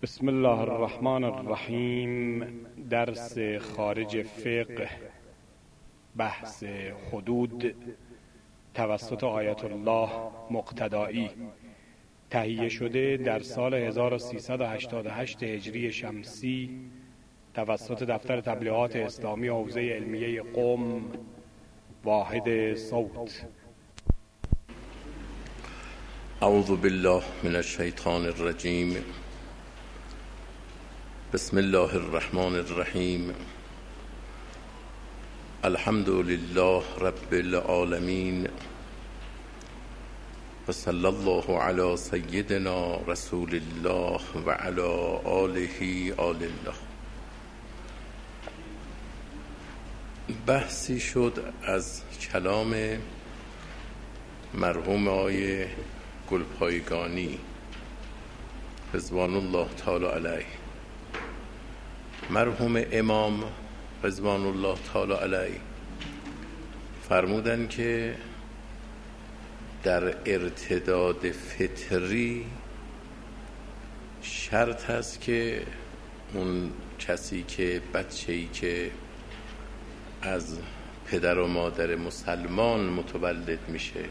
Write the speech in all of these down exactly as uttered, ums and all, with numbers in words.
بسم الله الرحمن الرحیم. درس خارج فقه، بحث حدود توسط آیت الله مقتدایی، تهیه شده در سال هزار و سیصد و هشتاد و هشت هجری شمسی توسط دفتر تبلیغات اسلامی حوزه علمیه قم، واحد صوت. اعوذ بالله من الشیطان الرجیم. بسم الله الرحمن الرحیم. الحمد لله رب العالمین و صلی الله علی سیدنا رسول الله و علی آله آل الله. بحثی شد از کلام مرحوم آقای گلپایگانی رضوان الله تعالی علیه. مرحوم امام رضوان الله تعالی علیه فرمودن که در ارتداد فطری شرط هست که اون کسی که بچه‌ای که از پدر و مادر مسلمان متولد میشه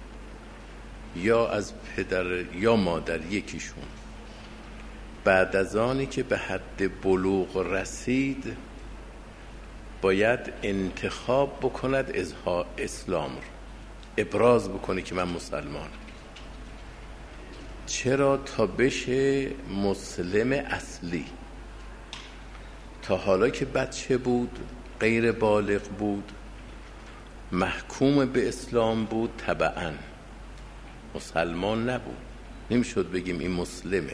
یا از پدر یا مادر یکیشون، بعد از آنی که به حد بلوغ رسید باید انتخاب بکند اظهار اسلام رو، ابراز بکنه که من مسلمانم. چرا؟ تا بشه مسلم اصلی. تا حالا که بچه بود، غیر بالغ بود، محکوم به اسلام بود، طبعاً مسلمان نبود، نمیشد بگیم این مسلمه.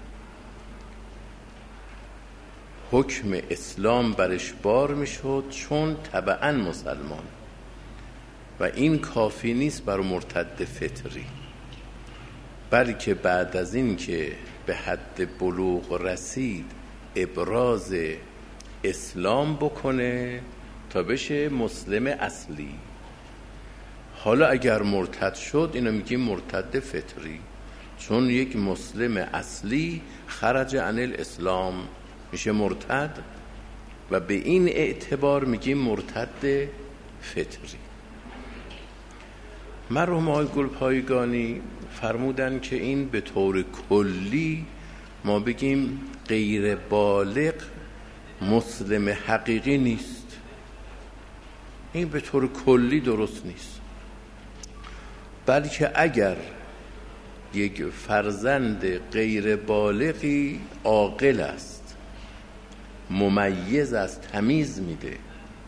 حکم اسلام برش بار میشد چون طبعاً مسلمان، و این کافی نیست بر مرتد فطری، بلکه بعد از این که به حد بلوغ رسید ابراز اسلام بکنه تا بشه مسلم اصلی. حالا اگر مرتد شد اینو میگیم مرتد فطری، چون یک مسلم اصلی خرج عن الاسلام میشه مرتد، و به این اعتبار میگیم مرتد فطری. مرحوم آقای گلپایگانی فرمودن که این به طور کلی ما بگیم غیر بالغ مسلم حقیقی نیست. این به طور کلی درست نیست، بلکه اگر یک فرزند غیر بالغی عاقل است، ممیز است، تمیز میده،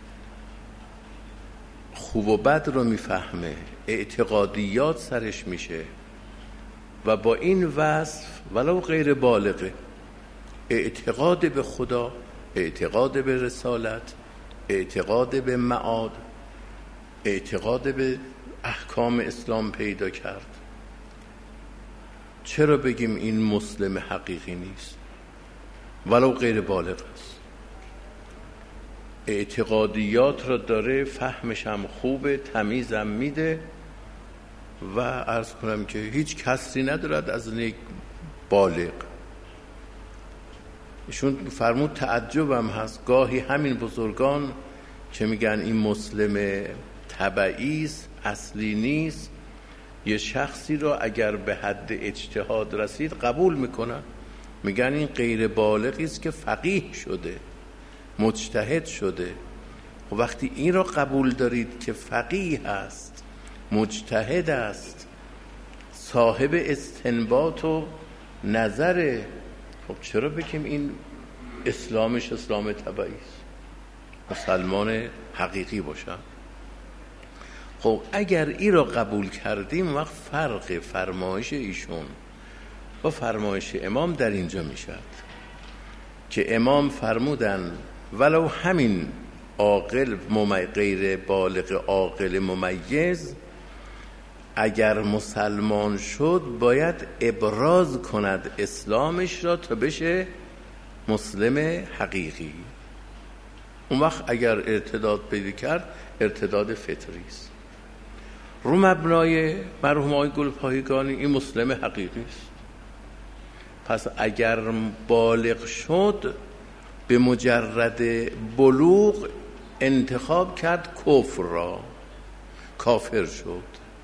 خوب و بد رو میفهمه، اعتقادیات سرش میشه، و با این وصف ولو غیر بالغه، اعتقاد به خدا، اعتقاد به رسالت، اعتقاد به معاد، اعتقاد به احکام اسلام پیدا کرد، چرا بگیم این مسلم حقیقی نیست ولو غیر بالغ است؟ اعتقادیات را داره، فهمش هم خوبه، تمیزم میده، و عرض کنم که هیچ کسری ندارد از نیک بالغ. ایشون فرمود تعجبم هست گاهی همین بزرگان که میگن این مسلم تبعی است، اصلی نیست، یه شخصی را اگر به حد اجتهاد رسید قبول میکنن، میگن این غیر بالغی است که فقیه شده، مجتهد شده. و وقتی این را قبول دارید که فقیه است، مجتهد است، صاحب استنباط و نظره، خب چرا بگیم این اسلامش اسلام تبعی است، مسلمان حقیقی باشن؟ خب اگر این را قبول کردیم، وقت فرق فرمایش ایشون با فرمایش امام در اینجا میشد که امام فرمودن ولو همین عاقل غیر بالغ عاقل ممیز اگر مسلمان شد باید ابراز کند اسلامش را تا بشه مسلم حقیقی. اون وقت اگر ارتداد پیدا کرد ارتداد فطری است. رو مبنای مرحوم آقای گلپایگانی این مسلم حقیقی است. پس اگر بالغ شد به مجرد بلوغ انتخاب کرد کفر را، کافر شد.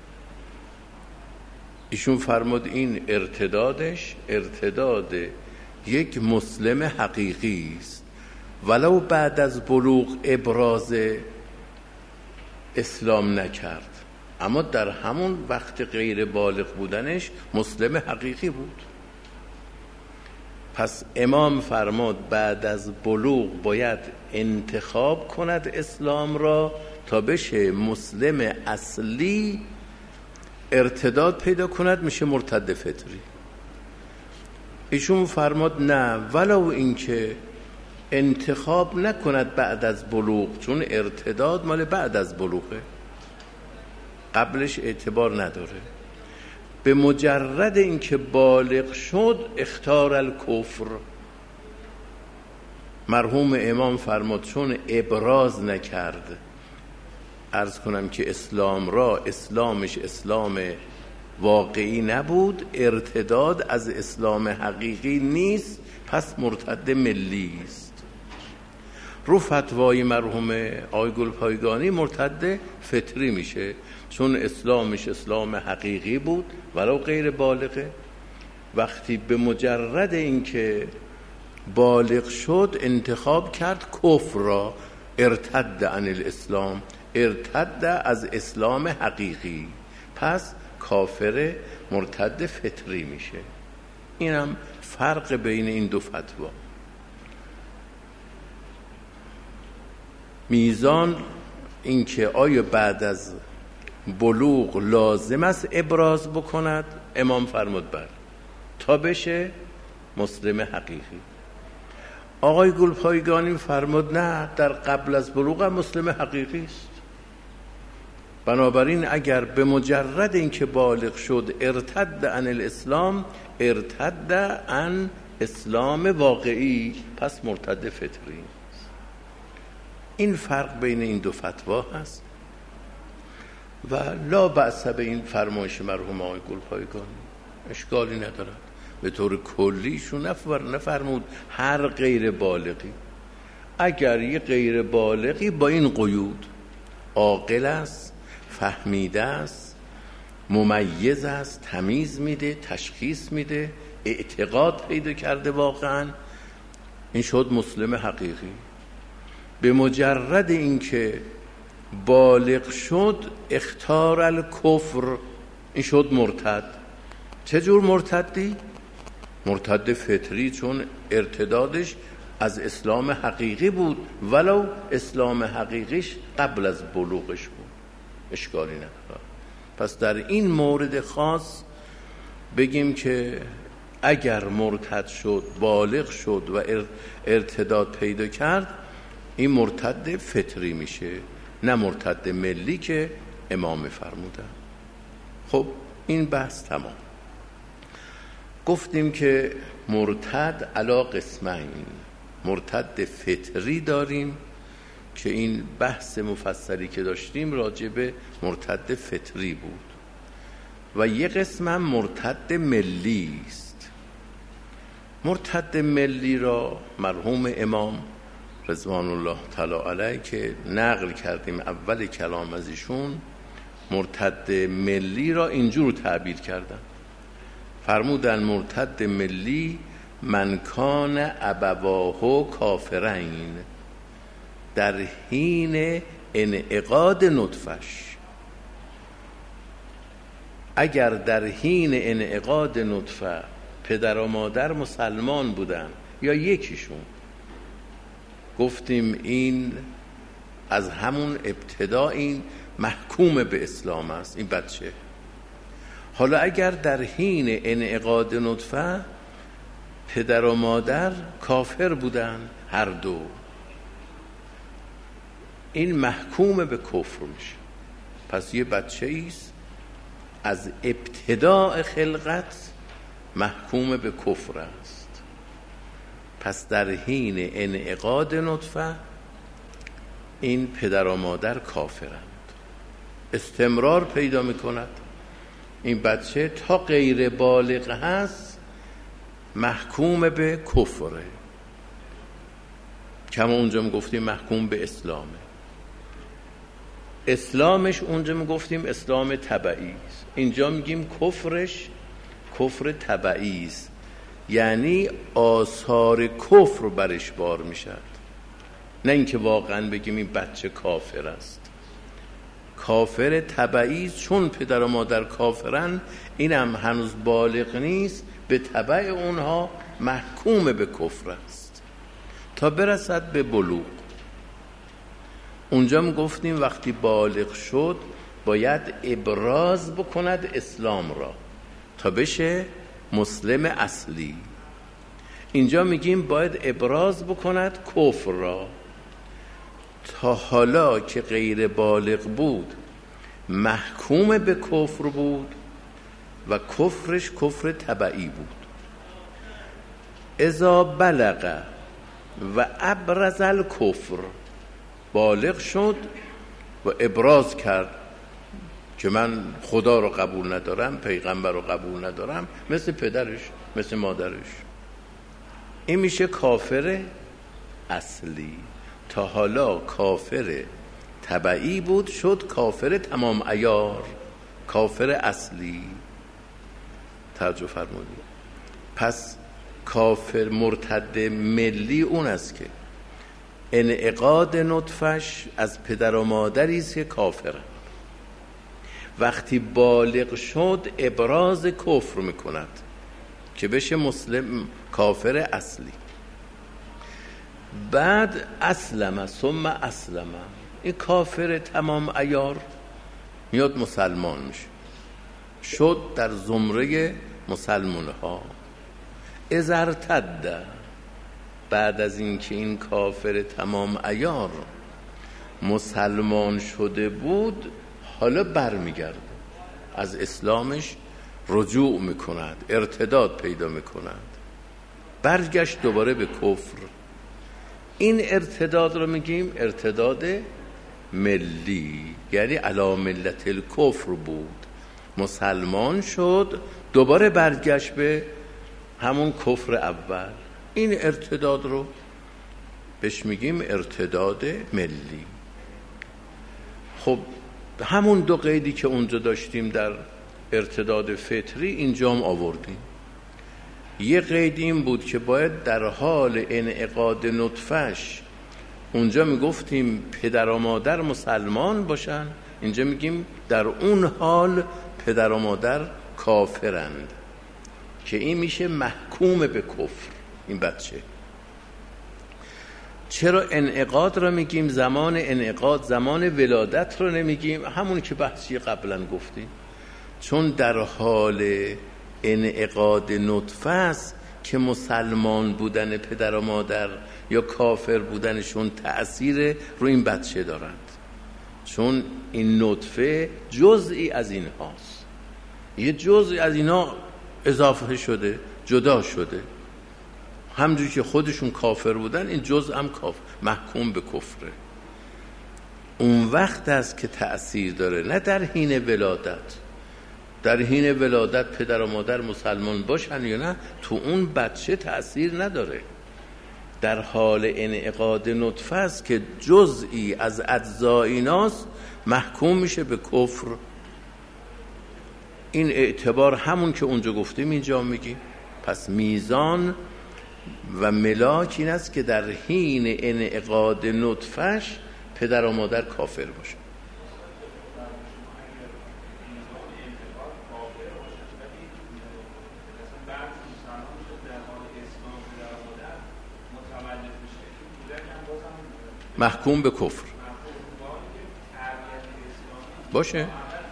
ایشون فرمود این ارتدادش ارتداد یک مسلم حقیقی است، ولو بعد از بلوغ ابراز اسلام نکرد، اما در همون وقت غیر بالغ بودنش مسلم حقیقی بود. پس امام فرمود بعد از بلوغ باید انتخاب کند اسلام را تا بشه مسلم اصلی. ارتداد پیدا کند میشه مرتد فطری. ایشون فرمود نه، ولو اینکه انتخاب نکند بعد از بلوغ، چون ارتداد مال بعد از بلوغه، قبلش اعتبار نداره. به مجرد اینکه بالغ شد اختار الکفر. مرحوم امام فرمود چون ابراز نکرد، عرض کنم که اسلام را، اسلامش اسلام واقعی نبود، ارتداد از اسلام حقیقی نیست، پس مرتد ملی است. رو فتوای مرحوم آقای گلپایگانی مرتد فطری میشه، چون اسلامش اسلام حقیقی بود ولو غیر بالغه. وقتی به مجرد اینکه بالغ شد انتخاب کرد کفر را، ارتد عن الاسلام، ارتد از اسلام حقیقی، پس کافر مرتد فطری میشه. اینم فرق بین این دو فتوا. میزان اینکه آیا بعد از بلوغ لازم است ابراز بکند، امام فرمود بر تا بشه مسلم حقیقی. آقای گلپایگانی فرمود نه، در قبل از بلوغ هم مسلم حقیقی است. بنابراین اگر به مجرد اینکه بالغ شد ارتد عن الاسلام، ارتد عن اسلام واقعی، پس مرتد فطری. این فرق بین این دو فتوا هست و لا بأس به این فرمایش مرحوم آقای گلپایگانی، اشکالی ندارد. به طور کلیشون نفرمود هر غیر بالغی. اگر یه غیر بالغی با این قیود عاقل است، فهمیده است، ممیز است، تمیز میده، تشخیص میده، اعتقاد پیدا کرده واقعا، این شد مسلم حقیقی. به مجرد اینکه بالغ شد اختار الکفر، این شد مرتد. چه جور مرتدی؟ مرتد فطری، چون ارتدادش از اسلام حقیقی بود ولو اسلام حقیقیش قبل از بلوغش بود، اشکالی نداره. پس در این مورد خاص بگیم که اگر مرتد شد، بالغ شد و ارتداد پیدا کرد، این مرتد فطری میشه، نه مرتد ملی که امام فرمودن. خب این بحث تمام. گفتیم که مرتد علی قسمین، مرتد فطری داریم که این بحث مفصلی که داشتیم راجع به مرتد فطری بود، و یک قسم هم مرتد ملی است. مرتد ملی را مرحوم امام رضوان الله تعالی علیه که نقل کردیم اول کلام از ایشون، مرتد ملی را اینجور تعبیر کردن، فرمودن مرتد ملی من کان ابواه کافرین در حین انعقاد نطفش. اگر در حین انعقاد نطفه پدر و مادر مسلمان بودن یا یکیشون، گفتیم این از همون ابتدا این محکوم به اسلام است این بچه. حالا اگر در حین انعقاد نطفه پدر و مادر کافر بودن هر دو، این محکوم به کفر میشه. پس یه بچه ایست از ابتداء خلقت محکوم به کفر است. پس در حین انعقاد نطفه این پدر و مادر کافرند، استمرار پیدا میکند. این بچه تا غیر بالغ هست محکوم به کفره، کما اونجا میگفتیم محکوم به اسلامه. اسلامش اونجا میگفتیم اسلام تبعی است، اینجا میگیم کفرش کفر تبعی است، یعنی آثار کفر برش بار میشد، نه اینکه واقعا بگیم این بچه کافر است. کافر تبعی است، چون پدر و مادر کافرن، اینم هنوز بالغ نیست، به تبع اونها محکوم به کفر است تا برسد به بلوغ. اونجا میگفتیم وقتی بالغ شد باید ابراز بکند اسلام را تا بشه مسلم اصلی. اینجا میگیم باید ابراز بکند کفر را. تا حالا که غیر بالغ بود محکوم به کفر بود و کفرش کفر تبعی بود. اذا بلغ و ابرز الکفر، بالغ شد و ابراز کرد که من خدا رو قبول ندارم، پیغمبر رو قبول ندارم، مثل پدرش مثل مادرش، این میشه کافر اصلی. تا حالا کافر تبعی بود، شد کافر تمام عیار، کافر اصلی. توجه فرمودید؟ پس کافر مرتد ملی اون است که انعقاد نطفش از پدر و مادری است که کافرن. وقتی بالغ شد ابراز کفر میکند که بشه مسلم کافر اصلی. بعد اسلم ثم اسلم، این کافر تمام عیار میاد مسلمان میشه، شد در زمره مسلمان ها. اذا ارتد، بعد از اینکه این کافر تمام عیار مسلمان شده بود، حالا برمیگرده از اسلامش، رجوع میکند، ارتداد پیدا میکند، برگشت دوباره به کفر. این ارتداد رو میگیم ارتداد ملی، یعنی علی ملت الکفر بود، مسلمان شد دوباره برگشت به همون کفر اول. این ارتداد رو بهش میگیم ارتداد ملی. خب همون دو قیدی که اونجا داشتیم در ارتداد فطری اینجا هم آوردیم. یه قید این بود که باید در حال انعقاد نطفش، اونجا میگفتیم پدر و مادر مسلمان باشن، اینجا میگیم در اون حال پدر و مادر کافرند، که این میشه محکوم به کفر این بچه. چرا انعقاد رو میگیم زمان انعقاد، زمان ولادت رو نمیگیم؟ همون که بحثی قبلا گفتیم، چون در حال انعقاد نطفه است که مسلمان بودن پدر و مادر یا کافر بودنشون تأثیر رو این بچه دارند، چون این نطفه جزئی از این هاست، یه جزئی از اینا اضافه شده، جدا شده. همجوری که خودشون کافر بودن این جزء هم کافر، محکوم به کفره. اون وقت است که تأثیر داره، نه در حین ولادت. در حین ولادت پدر و مادر مسلمان باشن یا نه، تو اون بچه تأثیر نداره. در حال انعقاد نطفه است که جزئی از اجزای ایناست، محکوم میشه به کفر. این اعتبار همون که اونجا گفتیم اینجا میگیم. پس میزان و ملاک این است که در حین انعقاد نطفش پدر و مادر کافر باشه. محکوم به کفر باشه.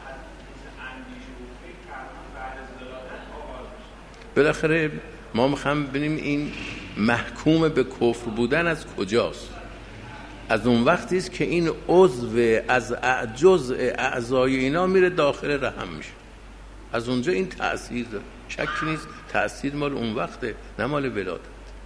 بالاخره ما میخوام ببینیم این محکوم به کفر بودن از کجاست. از اون وقتی است که این عضو از جزء اعضای اینا میره داخل رحم میشه، از اونجا این تأثیر داره. شکی نیست تأثیر مال اون وقته، نه مال ولادت.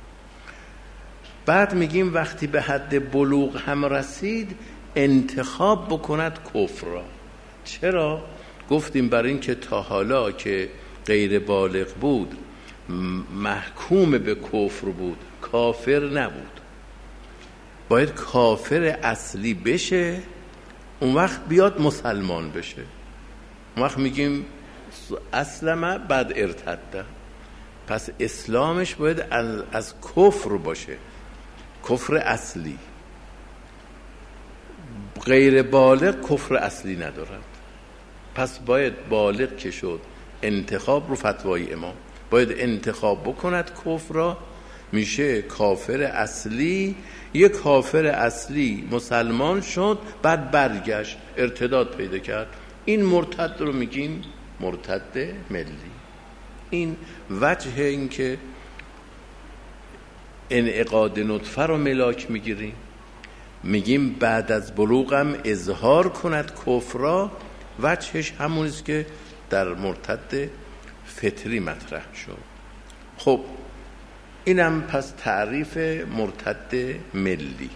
بعد میگیم وقتی به حد بلوغ هم رسید انتخاب بکند کفر را. چرا؟ گفتیم برای این که تا حالا که غیر بالغ بود محکوم به کفر بود، کافر نبود. باید کافر اصلی بشه، اون وقت بیاد مسلمان بشه. اون وقت میگیم اسلمه بعد ارتده. پس اسلامش باید از, از کفر باشه، کفر اصلی. غیر بالغ کفر اصلی ندارد. پس باید بالغ که شد انتخاب رو فتوای امام باید انتخاب بکند کفر را، میشه کافر اصلی. یک کافر اصلی مسلمان شد بعد برگشت ارتداد پیدا کرد، این مرتد رو میگیم مرتد ملی. این وجه این که انعقاد نطفه رو ملاک میگیریم، میگیم بعد از بلوغم اظهار کند کفر را، وجهش همونیست که در مرتد فطری مطرح شد. خب اینم پس تعریف مرتد ملی.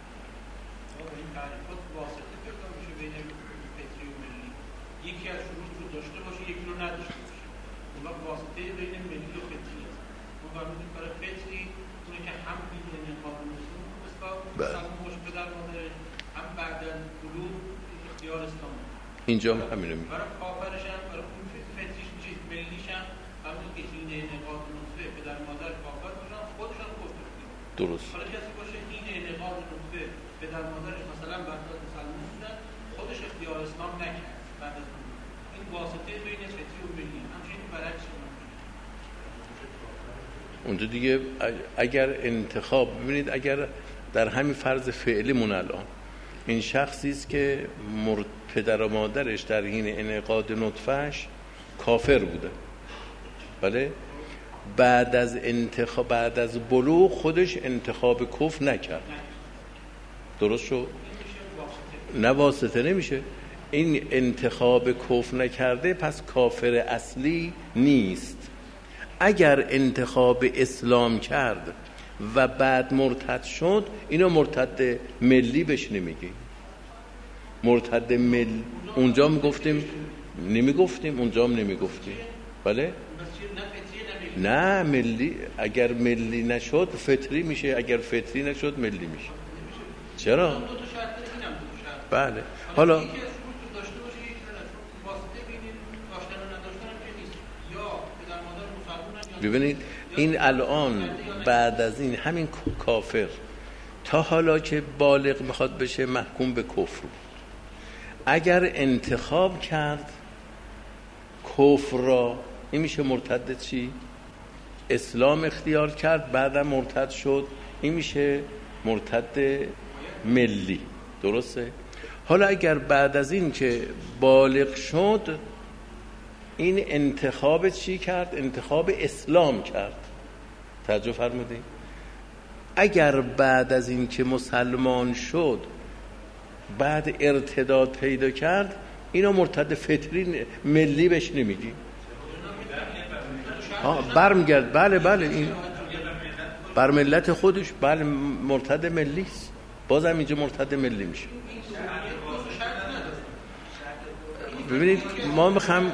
اینجا هم همینو میگه. برای کافرش هم برای اون فطریش میشه ملیش هم همون که این انعقاد نطفه پدر مادر کافر باشن خودشان کفر کنن. درست. حالا کسی باشه این انعقاد نطفه پدر مادرش مثلا بعد از مسلمان بودن خودش اختیار اسلام نکرد بعد از اون این واسطه بین فطری و ملی همچنین برعکس اونجا دیگه اگر انتخاب ببینید، اگر در همین فرض فعلیمون الان این شخصی است که پدر و مادرش در حین انعقاد نطفهش کافر بوده، بله، بعد از انتخاب بعد از بلوغ خودش انتخاب کفر نکرد، درست شد؟ نه واسطه نمیشه. این انتخاب کفر نکرده پس کافر اصلی نیست. اگر انتخاب اسلام کرد و بعد مرتد شد، اینو مرتد ملی بهش نمیگیم. مرتد ملی اونجا میگفتیم نمیگفتیم اونجا هم نمیگفتیم، بله؟ نه ملی، اگر ملی نشد فطری میشه، اگر فطری نشد ملی میشه. چرا؟ بله. حالا ببینید این الان بعد از این همین کافر تا حالا که بالغ میخواد بشه محکوم به کفر، اگر انتخاب کرد کفر را، این میشه مرتد چی؟ اسلام اختیار کرد بعدم مرتد شد، این میشه مرتد ملی، درسته؟ حالا اگر بعد از این که بالغ شد این انتخاب چی کرد؟ انتخاب اسلام کرد. توجه فرمودید؟ اگر بعد از این که مسلمان شد بعد ارتداد پیدا کرد، اینو مرتد فطری ملی بهش نمیگیم. برمیگرد، بله بله، این بر ملت خودش، بله مرتد ملی است، بازم اینجا مرتد ملی میشه. ببینید ما میخوام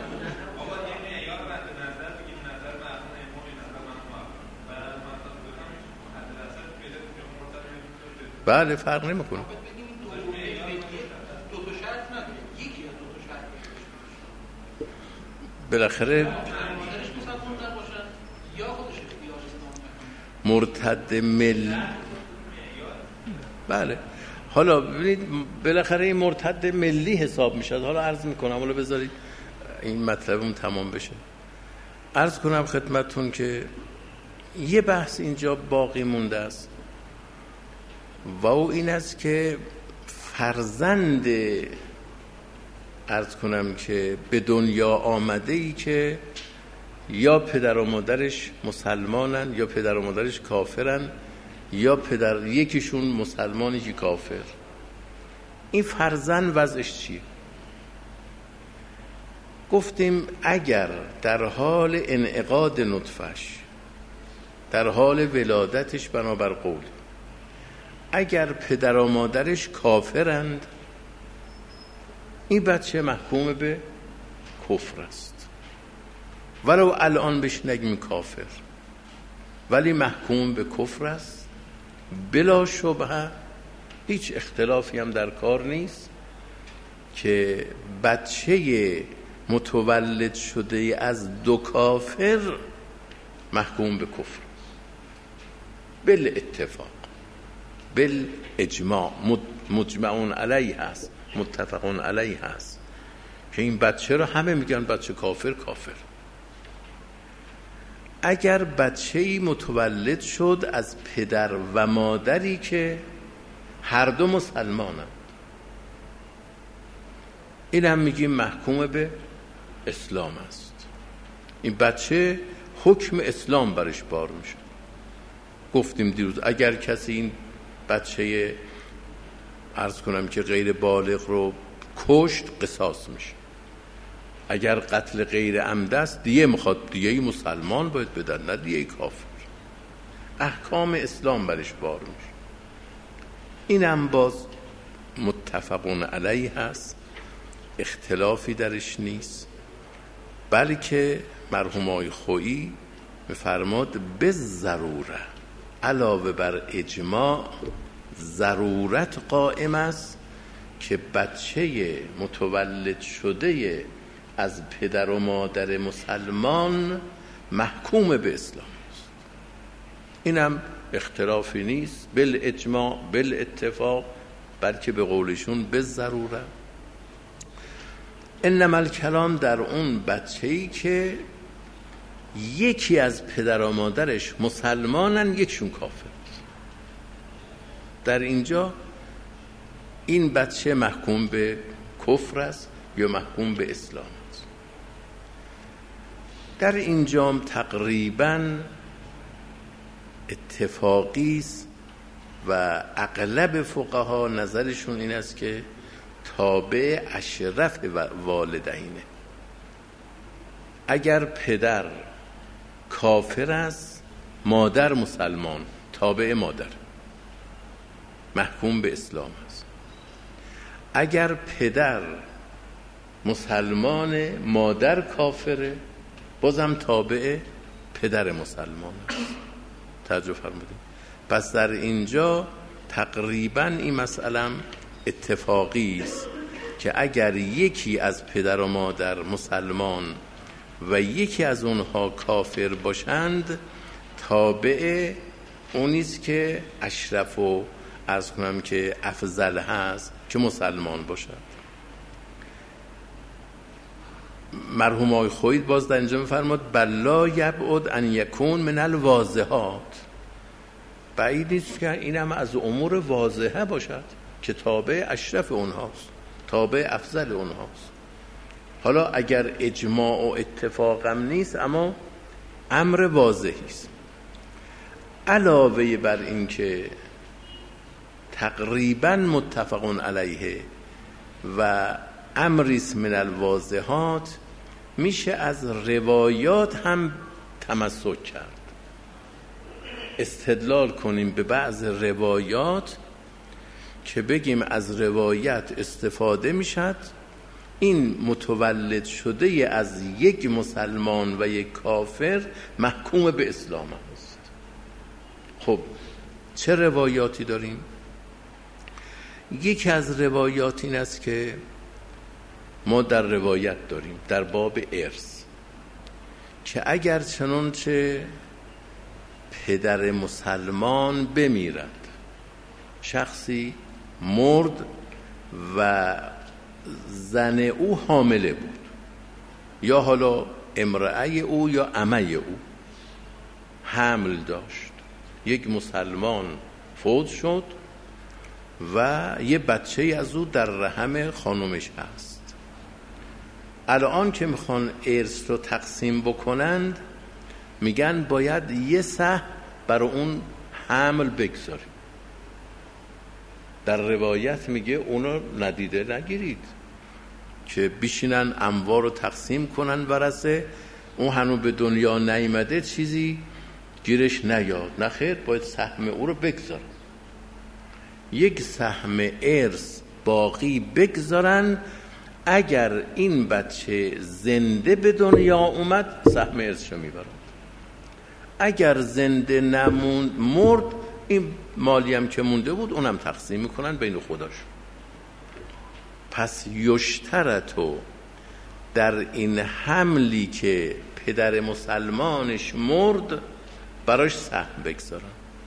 بله فرق نمیکنه. بالاخره مرتد مل، بله. حالا ببینید بالاخره این مرتد ملی حساب میشه. حالا عرض میکنم، حالا بذارید این مطلبم تمام بشه. عرض کنم خدمتتون که یه بحث اینجا باقی مونده است و او این است که فرزند عرض کنم که به دنیا آمده ای که یا پدر و مادرش مسلمانن یا پدر و مادرش کافرن یا پدر یکیشون مسلمانی که کافر، این فرزند وضعش چیه؟ گفتیم اگر در حال انعقاد نطفش، در حال ولادتش بنابر قول، اگر پدر و مادرش کافرند این بچه محکوم به کفر است. ولو الان بهش نگیم کافر، ولی محکوم به کفر است بلا شبهه. هیچ اختلافی هم در کار نیست که بچه متولد شده از دو کافر محکوم به کفر بل اتفاق، بل اجماع، مجمعون علیه هست، متفقون علیه هست که این بچه رو همه میگن بچه کافر کافر. اگر بچه‌ای متولد شد از پدر و مادری که هر دو مسلمانند، این هم میگیم محکوم به اسلام است. این بچه حکم اسلام برش بار میشه. گفتیم دیروز اگر کسی این بچه عرض کنم که غیر بالغ رو کشت قصاص میشه، اگر قتل غیر عمد است دیگه میخواد، دیگه مسلمان باید بدن نه دیگه کافر. احکام اسلام برش بار میشه. اینم باز متفقون علیه هست، اختلافی درش نیست، بلکه مرحوم آقای خویی میفرماد به ضروره، علاوه بر اجماع ضرورت قائم است که بچه متولد شده از پدر و مادر مسلمان محکوم به اسلام است. اینم اختلافی نیست، بل اجماع بل اتفاق، بلکه به قولشون به ضروره. انما الکلام در اون بچه‌ای که یکی از پدر و مادرش مسلمانن یکشون کافر، در اینجا این بچه محکوم به کفر است یا محکوم به اسلام است. در اینجا تقریبا اتفاقی است و اغلب فقها نظرشون این است که تابع اشرف والدینه. اگر پدر کافر است، مادر مسلمان، تابع مادر، محکوم به اسلام است. اگر پدر مسلمان، مادر کافره، بازم تابع پدر مسلمان است. توجه فرمودید؟ پس در اینجا تقریبا این مسئله اتفاقی است که اگر یکی از پدر و مادر مسلمان و یکی از اونها کافر باشند، تابع اونیست که اشرف و عرض کنم که افضل هست که مسلمان باشد. مرحوم آقای خویی باز در اینجا می‌فرماد بلا یبعد ان یکون من الواضحات، بعید نیست که این هم از امور واضحه باشد که تابع اشرف اونهاست، تابع افضل اونهاست. حالا اگر اجماع و اتفاقم نیست، اما امر واضحی است. علاوه بر این که تقریبا متفقون علیه و امریس من الواضحات، میشه از روایات هم تمسک کرد، استدلال کنیم به بعض روایات که بگیم از روایت استفاده میشد این متولد شده از یک مسلمان و یک کافر محکوم به اسلام است. خب چه روایاتی داریم؟ یکی از روایات این است که ما در روایت داریم در باب ارث که اگر چنانچه پدر مسلمان بمیرد، شخصی مرد و زن او حامله بود، یا حالا امرأه او یا عمه او حمل داشت، یک مسلمان فوت شد و یه بچه از او در رحم خانومش هست. الان که میخوان ارث رو تقسیم بکنند، میگن باید یه سهم برای اون حمل بگذاریم. در روایت میگه اونو ندیده نگیرید که بشینن اموال رو تقسیم کنن ورثه، اون هنوز به دنیا نیامده چیزی گیرش نیاد، نه خیر، باید سهم او رو بگذارن، یک سهم ارث باقی بگذارن، اگر این بچه زنده به دنیا اومد سهم ارثشو میبرن، اگر زنده نموند مرد، این مالی هم که مونده بود اونم تقسیم میکنن بین خودشون. پس یشترطو در این حملی که پدر مسلمانش مرد براش سهم بگذارن.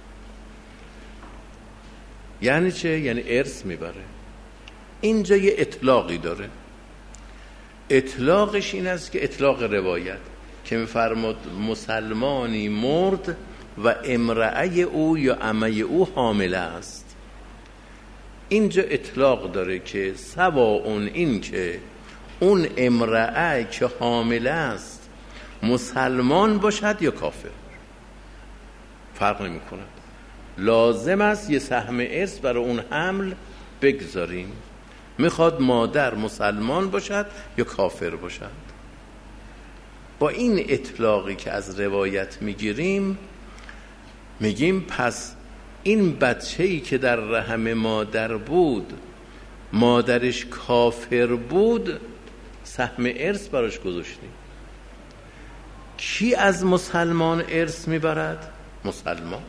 یعنی چه؟ یعنی ارث میبره. اینجا یه اطلاقی داره. اطلاقش این است که اطلاق روایت که میفرماد مسلمانی مرد و امرأه او یا عمه او حامله است. اینجا اطلاق داره که سواء این که اون امرأه که حامله است مسلمان باشد یا کافر، فرق نمی کند. لازم است یه سهم ارث برای اون حمل بگذاریم، میخواد مادر مسلمان باشد یا کافر باشد. با این اطلاقی که از روایت میگیریم میگیم پس این بچه‌ای که در رحم مادر بود مادرش کافر بود سهم ارث براش گذاشتیم. کی از مسلمان ارث میبرد؟ مسلمان.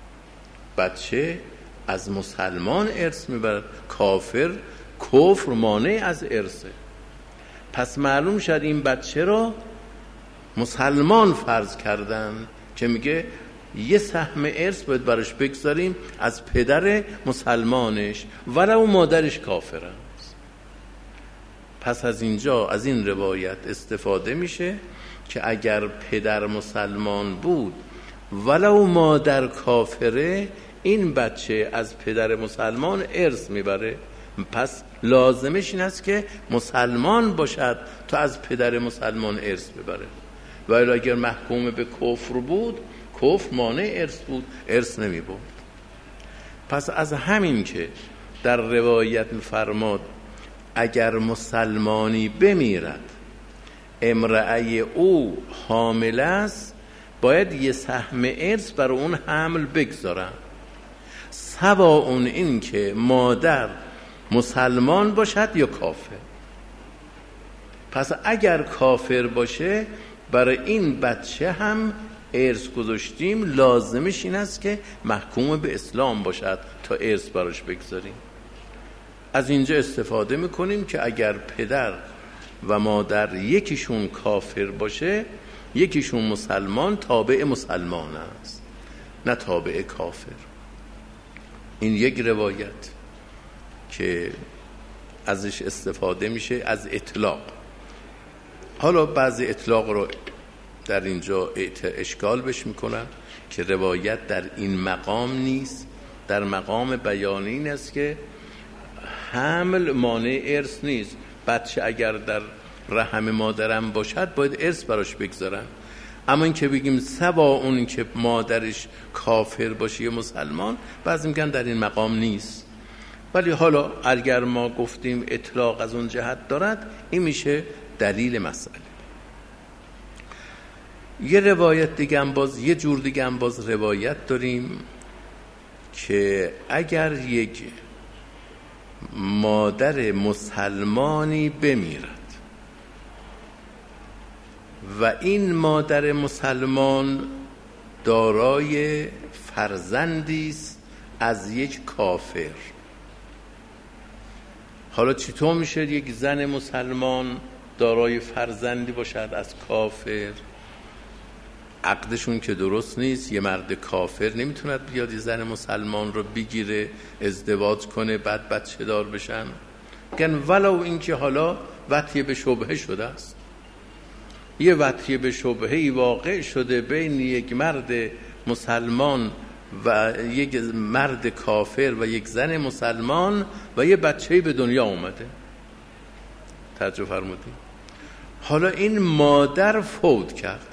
بچه از مسلمان ارث میبرد، کافر کفر مانع از ارثه. پس معلوم شد این بچه را مسلمان فرض کردن که میگه یه سهم ارث باید براش بگذاریم از پدر مسلمانش ولو مادرش کافر است. پس از اینجا از این روایت استفاده میشه که اگر پدر مسلمان بود ولو مادر کافره این بچه از پدر مسلمان ارث میبره. پس لازمش این است که مسلمان باشد تا از پدر مسلمان ارث ببره، ولی اگر محکوم به کفر بود کفر مانع ارث بود، ارث نمی برد. پس از همین که در روایت فرماد اگر مسلمانی بمیرد امرأه او حامل است باید یه سهم ارث برای اون حمل بگذارن، سواء این که مادر مسلمان باشد یا کافر. پس اگر کافر باشه برای این بچه هم ارث گذاشتیم، لازمش این است که محکوم به اسلام باشد تا ارث براش بگذاریم. از اینجا استفاده میکنیم که اگر پدر و مادر یکیشون کافر باشه یکیشون مسلمان، تابع مسلمان است نه تابع کافر. این یک روایت که ازش استفاده میشه از اطلاق. حالا بعضی اطلاق رو در اینجا اشکال بش میکنن که روایت در این مقام نیست، در مقام بیان این است که حمل مانع ارث نیست. بچه اگر در رحم مادرم باشد باید ارث براش بگذارن، اما این که بگیم سوا اون که مادرش کافر باشه یا مسلمان، بعضی میگن در این مقام نیست. ولی حالا اگر ما گفتیم اطلاق از اون جهت دارد، این میشه دلیل مسئله. یه روایت دیگه هم باز یه جور دیگه هم باز روایت داریم که اگر یک مادر مسلمانی بمیرد و این مادر مسلمان دارای فرزندی است از یک کافر، حالا چطور میشه یک زن مسلمان دارای فرزندی باشد از کافر؟ عقدشون که درست نیست، یه مرد کافر نمیتوند بیاد یه زن مسلمان رو بگیره ازدواج کنه بعد بچه دار بشن. گن ولو این که حالا وطیه به شبهه شده است، یه وطیه به شبهه‌ای واقع شده بین یک مرد مسلمان و یک مرد کافر و یک زن مسلمان و یه بچه‌ای به دنیا اومده. توجه فرمودید؟ حالا این مادر فوت کرد.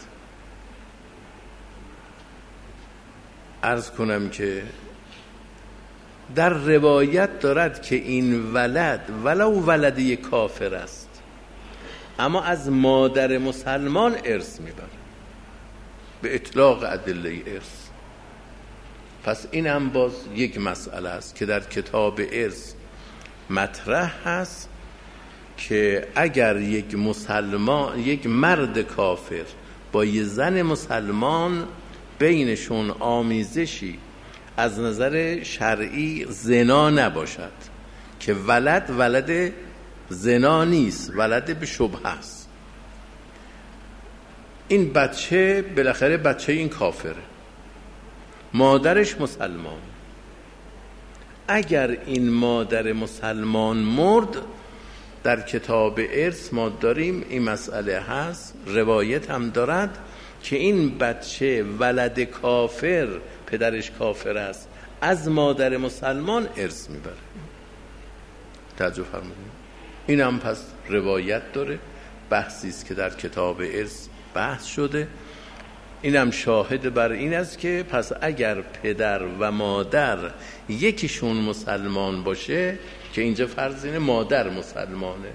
عرض کنم که در روایت دارد که این ولد ولو ولدی کافر است اما از مادر مسلمان ارث میبره به اطلاق ادله ارث. پس این هم باز یک مسئله است که در کتاب ارث مطرح هست که اگر یک مسلمان، یک مرد کافر با یه زن مسلمان بینشون آمیزشی از نظر شرعی زنا نباشد، که ولد ولد زنا نیست، ولد به شبهه است، این بچه بالاخره بچه این کافره، مادرش مسلمان، اگر این مادر مسلمان مرد، در کتاب ارث ما داریم این مسئله هست، روایت هم دارد که این بچه ولد کافر، پدرش کافر است، از مادر مسلمان ارث میبره. توجه فرمودید؟ این هم پس روایت داره، بحثی است که در کتاب ارث بحث شده. این هم شاهد بر این است که پس اگر پدر و مادر یکیشون مسلمان باشه، که اینجا فرض اینه مادر مسلمانه،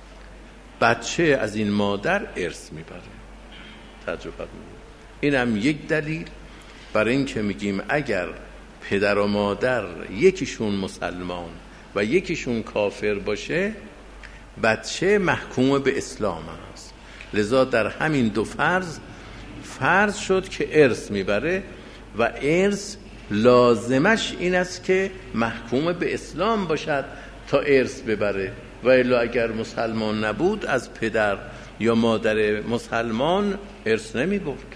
بچه از این مادر ارث میبره. توجه فرمودید؟ این هم یک دلیل برای این که میگیم اگر پدر و مادر یکیشون مسلمان و یکیشون کافر باشه، بچه محکوم به اسلام است. لذا در همین دو فرض فرض شد که ارث میبره و ارث لازمش این است که محکوم به اسلام باشد تا ارث ببره، و الا اگر مسلمان نبود از پدر یا مادر مسلمان ارث نمیبرد.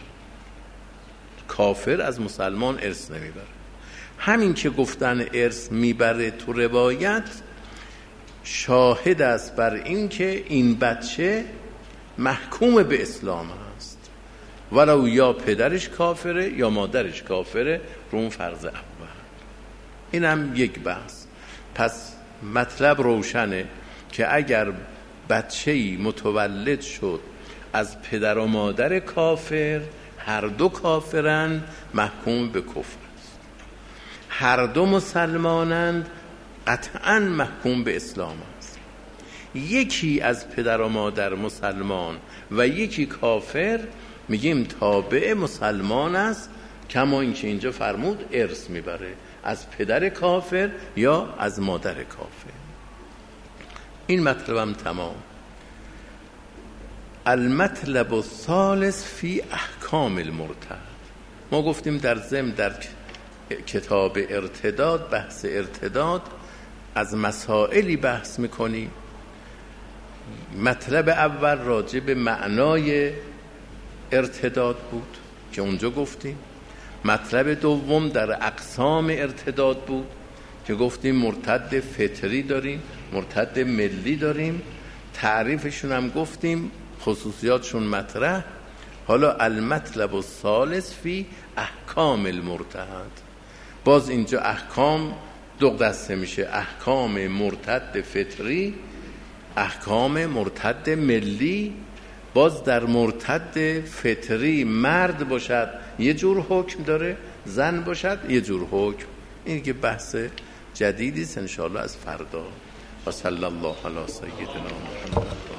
کافر از مسلمان ارث نمیبره. همین که گفتن ارث میبره تو روایت شاهد است بر این که این بچه محکوم به اسلام است، ولو یا پدرش کافره یا مادرش کافره، رو اون فرض اول. این هم یک بحث. پس مطلب روشنه که اگر بچه‌ای متولد شد از پدر و مادر کافر، هر دو کافرند، محکوم به کفر است. هر دو مسلمانند، قطعا محکوم به اسلام است. یکی از پدر و مادر مسلمان و یکی کافر، میگیم تابع مسلمان است، کما اینکه اینجا فرمود ارث میبره از پدر کافر یا از مادر کافر. این مطلبم تمام. المطلب الثالث فی احکام المرتد. ما گفتیم در ضمن در کتاب ارتداد، بحث ارتداد، از مسائلی بحث میکنیم. مطلب اول راجع به معنای ارتداد بود که اونجا گفتیم. مطلب دوم در اقسام ارتداد بود که گفتیم مرتد فطری داریم، مرتد ملی داریم، تعریفشون هم گفتیم، خصوصیاتشون مطرح. حالا المطلب الثالث فی احکام المرتد. باز اینجا احکام دو دسته میشه، احکام مرتد فطری، احکام مرتد ملی. باز در مرتد فطری مرد باشد یه جور حکم داره، زن باشد یه جور حکم. این که بحث جدیدی است ان شاء الله از فردا. و صلی الله علی سیدنا محمد.